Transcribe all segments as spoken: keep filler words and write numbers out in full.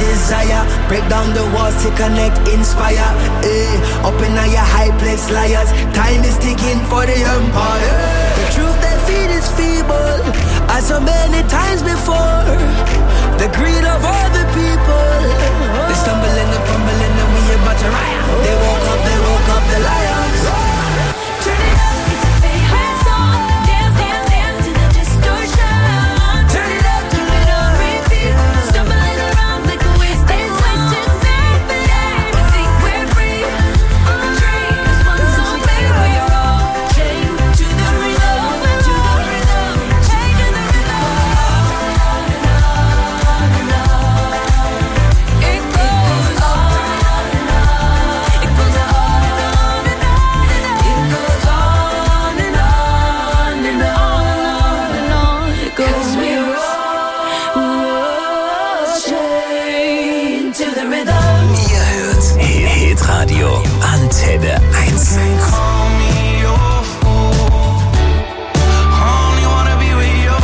desire. Break down the walls to connect, inspire. Eh, up in your high place, liars. Time is ticking for the empire. The truth they feed is feeble, as so many times before. The greed of all the people. They stumbling and fumbling and we about to riot. They woke up, they woke up the lions. Turn it up, it's a favorite song. Dance, dance, dance to the distortion. Turn it up, turn it on repeat. Stumbling around like a wasted wasted symphony. We think we're free. Our dream is one song, baby. We're all chained to the rhythm, to the rhythm, chained to the rhythm. On and on and on. It goes on and on. It goes on and on and on. It goes on and on and on and on. It goes. 'Cause we're all chained to the rhythm. Ihr hört Hitradio Antenne eins. Call me your fool. Only wanna be with you.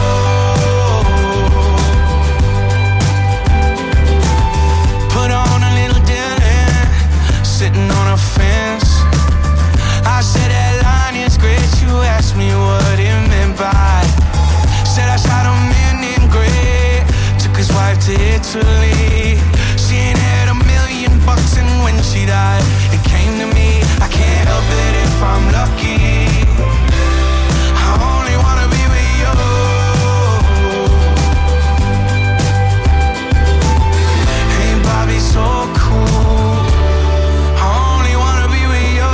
Put on a little dinner, sitting on a fence. I said that line is great. You asked me what it meant by. Said I shot him in in gray. Took his wife to Italy. She ain't had a million bucks, and when she died, it came to me. I can't help it if I'm lucky. I only wanna be with you. Hey, Bobby, so cool. I only wanna be with you.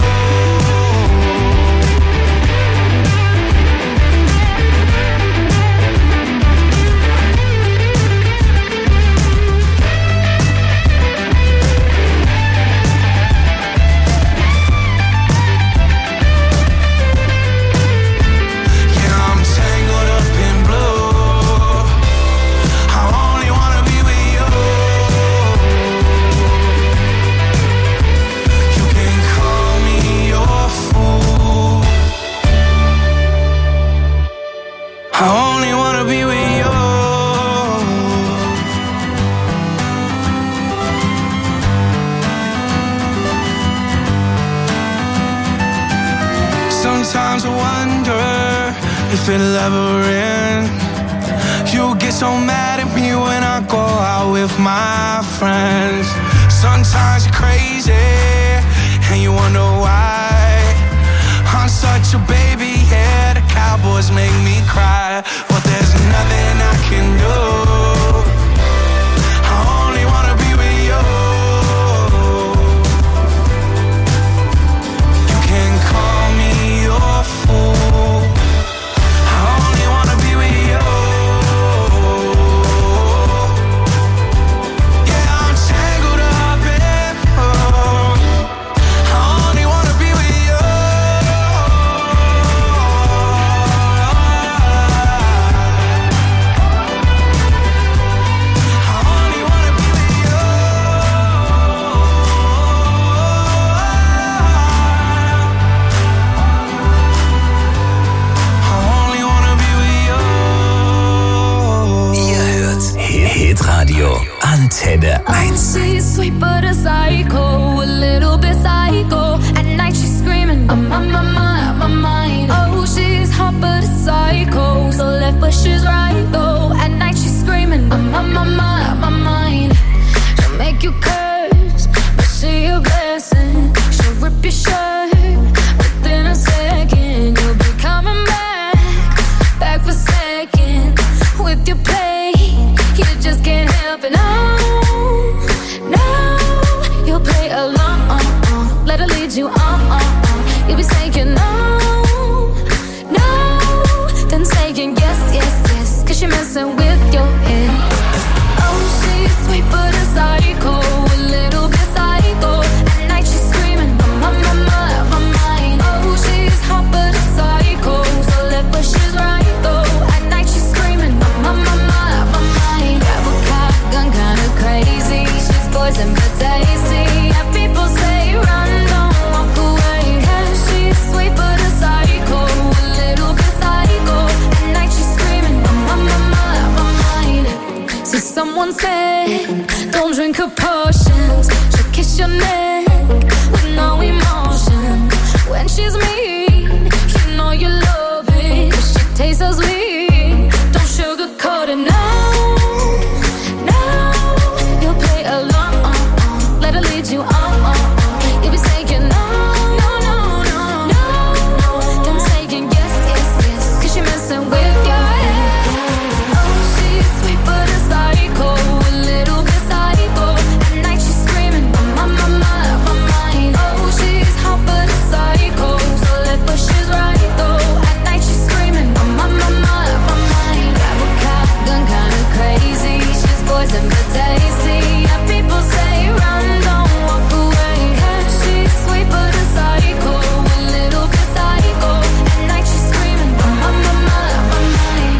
Yeah, I'm tangled up in blue. I only wanna be with you. You can call me your fool. I only wanna be with you. Sometimes I wonder if it'll ever end. You get so mad at me when I go out with my friends. Sometimes you're crazy and you wonder why. I'm such a baby, yeah, the Cowboys make me cry. But there's nothing I can do. I only wanna be with you. You can call me your fool. I only wanna be with you. Yeah, I'm tangled up in blue. I only wanna be with you. I only wanna be with you. I only wanna be with you. Ihr hört Hitradio Antenne eins. She's sweet but a psycho, a little bit psycho. At night she's screaming, I'm on my mind, my mind. Oh, she's hot but a psycho, so left but she's right though. At night she's screaming, I'm on my mind, my mind. She'll make you curse, but she a blessing. She'll rip your shirt within a second. You'll be coming back, back for seconds with your play. You just can't help it, no, no. You'll play along, let her lead you on. You'll be saying no, no, then saying yes, yes, yes, 'cause you're messing with your head. Oh, she's sweet but a psycho, a little bit psycho. At night she's screaming, I'm on my mind, my mind. Oh, she's hot but a psycho, so left but she's right though. At night she's screaming, I'm on my mind, my mind. Grab a cop gun, kinda crazy. She's poison but tasty. And people say run, don't walk away. Yeah, she's sweet but a psycho, a little bit psycho. At night she's screaming, I'm on my mind, my mind. See, someone said Don't drink her potions. She'll kiss your neck with no emotion. When she's mean, you know you love it. 'Cause she tastes so sweet. Don't sugarcoat it now. Now you'll play along. Let her lead you on. You'll be saying no, no, no, no, no. Then saying yes, yes, yes. 'Cause you're messing with your head. Oh, she's sweet but a psycho, a little bit psycho. At night she's screaming, my, my, my, my mind. Oh, she's hot but a psycho, so left but she's right though. At night she's screaming, my, my, my, my mind. Grab a cop gun, kinda crazy. She's poison but tasty. Yeah, people say run, don't walk away. 'Cause she's sweet but a psycho, a little bit psycho. At night she's screaming, my, my, my, my mind.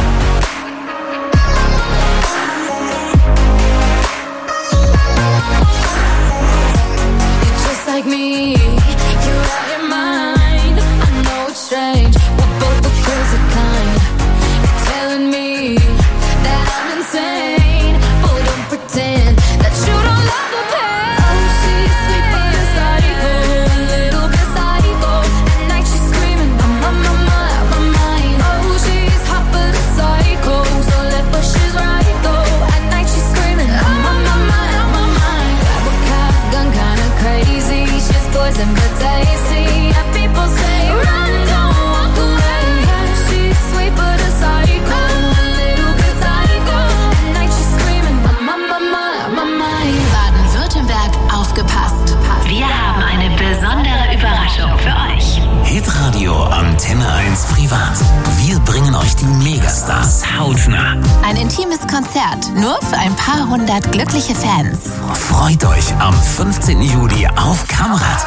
You're just like me, you're out your mind. I know it's strange, we're both the crazy kind. You're telling me that I'm insane, but don't pretend that you don't love the pain. Oh, she's sweet but a psycho, a little bit psycho. At night she's screaming, my, my, my, my mind. Oh, she's hot but a psycho, so left but she's right though. At night she's screaming, my, my, my, my mind. Grab a cop gun, kinda crazy. She's poison but tasty. Yeah, people say run, don't walk away. Yeah, she's sweet but a psycho, a little bit psycho. At night she's screaming, my, my, my, my, my mind. Baden-Württemberg, aufgepasst. Wir haben eine besondere Überraschung für euch. Hitradio Antenne eins Privat. Wir bringen euch die Megastars hautnah. Ein intimes Konzert, nur für ein paar hundert glückliche Fans. Freut euch am fünfzehnten Juli auf Kamrat.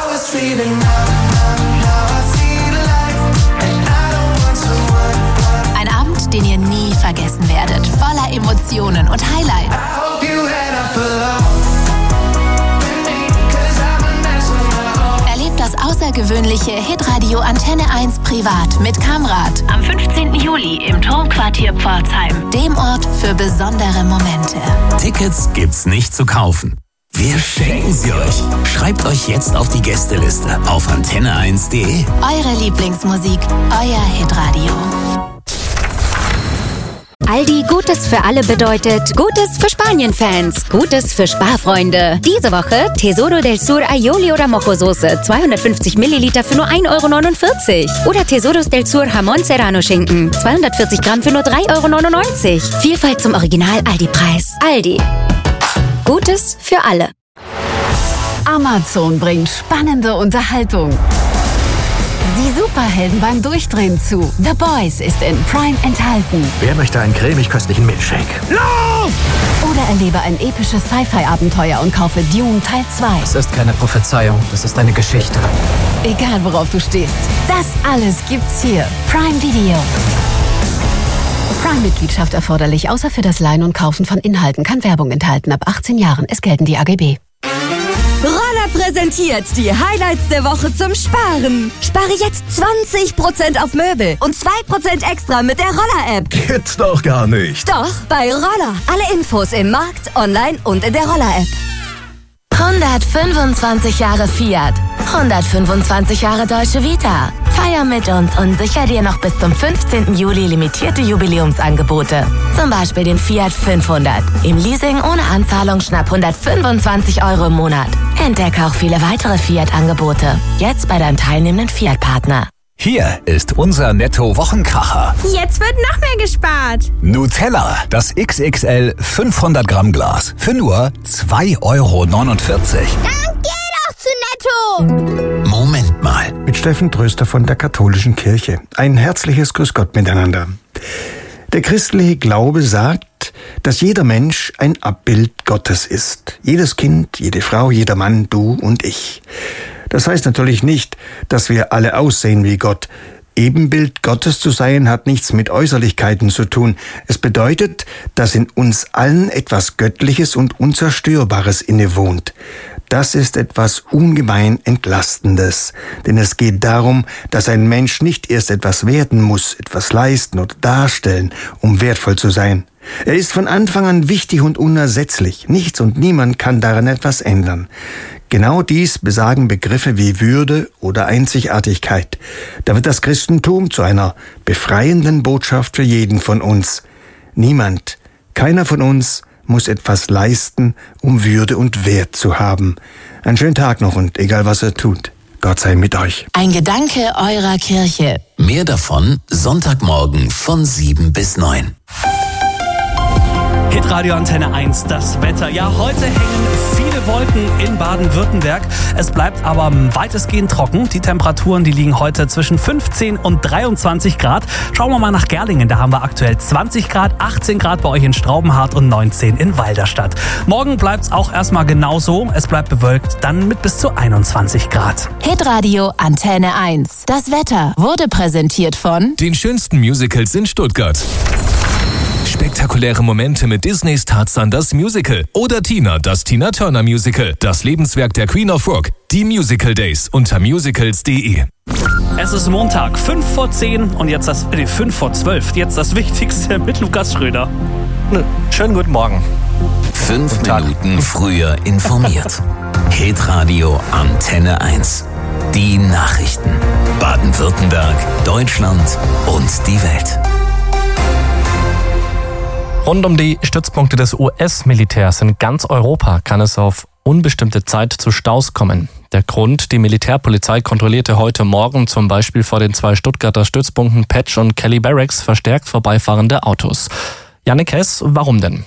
Ein Abend, den ihr nie vergessen werdet, voller Emotionen und Highlights. Erlebt das außergewöhnliche Hitradio Antenne eins Privat mit Kamrat am fünfzehnten Juli im Turmquartier Pforzheim, dem Ort für besondere Momente. Tickets gibt's nicht zu kaufen. Wir schenken sie euch. Schreibt euch jetzt auf die Gästeliste auf antenne eins punkt de. Eure Lieblingsmusik, euer Hitradio. Aldi Gutes für alle bedeutet Gutes für Spanien-Fans, Gutes für Sparfreunde. Diese Woche Tesoro del Sur Aioli oder Mojo-Soße, zweihundertfünfzig Milliliter für nur ein Euro neunundvierzig. Oder Tesoros del Sur Jamón Serrano Schinken, zweihundertvierzig Gramm für nur drei Euro neunundneunzig. Vielfalt zum Original-Aldi-Preis. Aldi. Gutes für alle. Amazon bringt spannende Unterhaltung. Sieh Superhelden beim Durchdrehen zu. The Boys ist in Prime enthalten. Wer möchte einen cremig-köstlichen Milchshake? Lauf! Oder erlebe ein episches Sci-Fi-Abenteuer und kaufe Dune Teil zwei. Das ist keine Prophezeiung, das ist eine Geschichte. Egal worauf du stehst, das alles gibt's hier. Prime Video. Prime-Mitgliedschaft erforderlich, außer für das Leihen und Kaufen von Inhalten. Kann Werbung enthalten. Ab achtzehn Jahren. Es gelten die A G B. Roller präsentiert die Highlights der Woche zum Sparen. Spare jetzt zwanzig Prozent auf Möbel und zwei Prozent extra mit der Roller-App. Gibt's doch gar nicht. Doch, bei Roller. Alle Infos im Markt, online und in der Roller-App. hundertfünfundzwanzig Jahre Fiat, hundertfünfundzwanzig Jahre Deutsche Vita. Feier mit uns und sicher dir noch bis zum fünfzehnten Juli limitierte Jubiläumsangebote. Zum Beispiel den Fiat fünfhundert. Im Leasing ohne Anzahlung schnapp hundertfünfundzwanzig Euro im Monat. Entdecke auch viele weitere Fiat-Angebote. Jetzt bei deinem teilnehmenden Fiat-Partner. Hier ist unser Netto-Wochenkracher. Jetzt wird noch mehr gespart. Nutella, das X X L fünfhundert Gramm Glas für nur zwei Euro neunundvierzig. Dann geh doch zu Netto. Moment mal. Mit Steffen Tröster von der Katholischen Kirche. Ein herzliches Grüß Gott miteinander. Der christliche Glaube sagt, dass jeder Mensch ein Abbild Gottes ist. Jedes Kind, jede Frau, jeder Mann, du und ich. Das heißt natürlich nicht, dass wir alle aussehen wie Gott. Ebenbild Gottes zu sein hat nichts mit Äußerlichkeiten zu tun. Es bedeutet, dass in uns allen etwas Göttliches und Unzerstörbares innewohnt. Das ist etwas ungemein Entlastendes, denn es geht darum, dass ein Mensch nicht erst etwas werden muss, etwas leisten oder darstellen, um wertvoll zu sein. Er ist von Anfang an wichtig und unersetzlich. Nichts und niemand kann daran etwas ändern. Genau dies besagen Begriffe wie Würde oder Einzigartigkeit. Da wird das Christentum zu einer befreienden Botschaft für jeden von uns. Niemand, keiner von uns muss etwas leisten, um Würde und Wert zu haben. Einen schönen Tag noch und egal was er tut, Gott sei mit euch. Ein Gedanke eurer Kirche. Mehr davon Sonntagmorgen von sieben bis neun. Hitradio Antenne eins, das Wetter. Ja, heute hängen viele Wolken in Baden-Württemberg. Es bleibt aber weitestgehend trocken. Die Temperaturen, die liegen heute zwischen fünfzehn und dreiundzwanzig Grad. Schauen wir mal nach Gerlingen. Da haben wir aktuell zwanzig Grad, achtzehn Grad bei euch in Straubenhardt und neunzehn in Walderstadt. Morgen bleibt es auch erstmal genauso. Es bleibt bewölkt, dann mit bis zu einundzwanzig Grad. Hitradio Antenne eins. Das Wetter wurde präsentiert von den schönsten Musicals in Stuttgart. Spektakuläre Momente mit Disneys Tarzan das Musical oder Tina, das Tina Turner Musical, das Lebenswerk der Queen of Rock, die Musical Days unter musicals punkt de. Es ist Montag, fünf vor zehn und jetzt das, nee, fünf vor zwölf, jetzt das Wichtigste mit Lukas Schröder. Schönen guten Morgen. Fünf Minuten früher informiert. Hitradio Antenne eins. Die Nachrichten. Baden-Württemberg, Deutschland und die Welt. Rund um die Stützpunkte des U S-Militärs in ganz Europa kann es auf unbestimmte Zeit zu Staus kommen. Der Grund: die Militärpolizei kontrollierte heute Morgen zum Beispiel vor den zwei Stuttgarter Stützpunkten Petsch und Kelly Barracks verstärkt vorbeifahrende Autos. Jannik Hess, warum denn?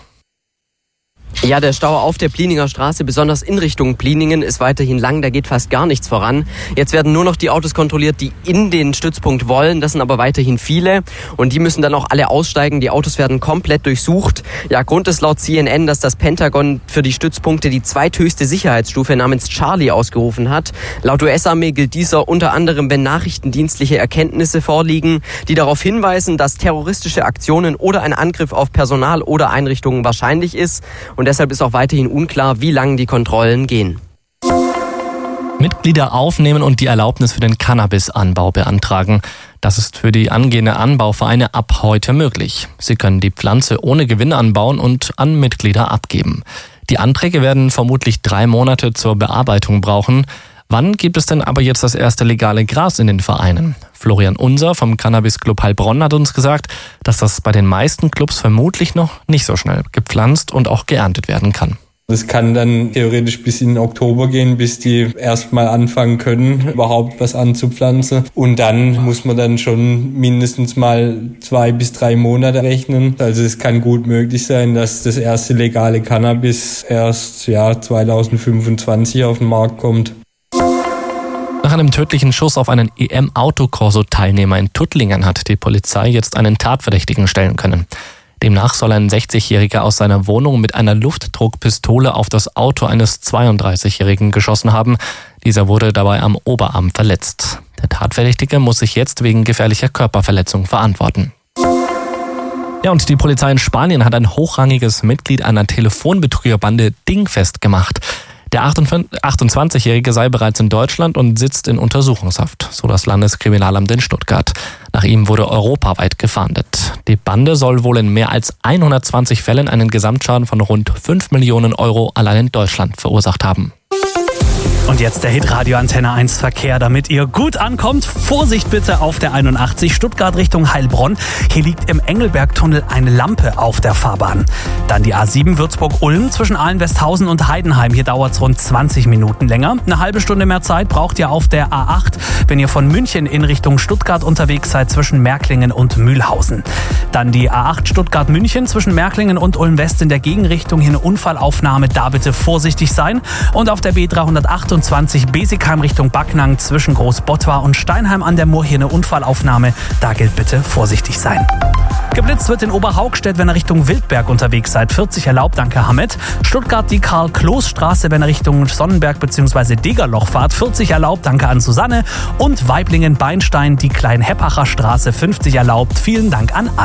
Ja, der Stau auf der Plininger Straße, besonders in Richtung Pliningen, ist weiterhin lang. Da geht fast gar nichts voran. Jetzt werden nur noch die Autos kontrolliert, die in den Stützpunkt wollen. Das sind aber weiterhin viele. Und die müssen dann auch alle aussteigen. Die Autos werden komplett durchsucht. Ja, Grund ist laut C N N, dass das Pentagon für die Stützpunkte die zweithöchste Sicherheitsstufe namens Charlie ausgerufen hat. Laut U S-Armee gilt dieser unter anderem, wenn nachrichtendienstliche Erkenntnisse vorliegen, die darauf hinweisen, dass terroristische Aktionen oder ein Angriff auf Personal oder Einrichtungen wahrscheinlich ist. Und deshalb ist auch weiterhin unklar, wie lange die Kontrollen gehen. Mitglieder aufnehmen und die Erlaubnis für den Cannabisanbau beantragen. Das ist für die angehende Anbauvereine ab heute möglich. Sie können die Pflanze ohne Gewinn anbauen und an Mitglieder abgeben. Die Anträge werden vermutlich drei Monate zur Bearbeitung brauchen. Wann gibt es denn aber jetzt das erste legale Gras in den Vereinen? Florian Unser vom Cannabis Club Heilbronn hat uns gesagt, dass das bei den meisten Clubs vermutlich noch nicht so schnell gepflanzt und auch geerntet werden kann. Das kann dann theoretisch bis in Oktober gehen, bis die erstmal anfangen können, überhaupt was anzupflanzen. Und dann muss man dann schon mindestens mal zwei bis drei Monate rechnen. Also es kann gut möglich sein, dass das erste legale Cannabis erst ja zwanzig fünfundzwanzig auf den Markt kommt. Nach einem tödlichen Schuss auf einen E M-Autokorso-Teilnehmer in Tuttlingen hat die Polizei jetzt einen Tatverdächtigen stellen können. Demnach soll ein sechzigjähriger aus seiner Wohnung mit einer Luftdruckpistole auf das Auto eines zweiunddreißigjährigen geschossen haben. Dieser wurde dabei am Oberarm verletzt. Der Tatverdächtige muss sich jetzt wegen gefährlicher Körperverletzung verantworten. Ja, und die Polizei in Spanien hat ein hochrangiges Mitglied einer Telefonbetrügerbande dingfest gemacht. Der achtundzwanzigjährige sei bereits in Deutschland und sitzt in Untersuchungshaft, so das Landeskriminalamt in Stuttgart. Nach ihm wurde europaweit gefahndet. Die Bande soll wohl in mehr als hundertzwanzig Fällen einen Gesamtschaden von rund fünf Millionen Euro allein in Deutschland verursacht haben. Und jetzt der Hitradio Antenne eins Verkehr, damit ihr gut ankommt. Vorsicht bitte auf der einundachtzig Stuttgart Richtung Heilbronn. Hier liegt im Engelbergtunnel eine Lampe auf der Fahrbahn. Dann die A sieben Würzburg-Ulm zwischen Ahlen-Westhausen und Heidenheim. Hier dauert es rund zwanzig Minuten länger. Eine halbe Stunde mehr Zeit braucht ihr auf der A acht, wenn ihr von München in Richtung Stuttgart unterwegs seid zwischen Märklingen und Mühlhausen. Dann die A acht Stuttgart-München zwischen Märklingen und Ulm-West in der Gegenrichtung. Hier eine Unfallaufnahme, da bitte vorsichtig sein. Und auf der B dreihundertachtundzwanzig Besigheim Richtung Backnang zwischen Großbottwar und Steinheim an der Mur. Hier eine Unfallaufnahme. Da gilt bitte vorsichtig sein. Geblitzt wird in Oberhaugstedt, wenn ihr Richtung Wildberg unterwegs seid. vierzig erlaubt, danke Hamed. Stuttgart die Karl-Kloß-Straße, wenn ihr Richtung Sonnenberg bzw. Degerloch fahrt. vierzig erlaubt, danke an Susanne. Und Weiblingen-Beinstein, die Klein-Heppacher Straße. fünfzig erlaubt. Vielen Dank an alle.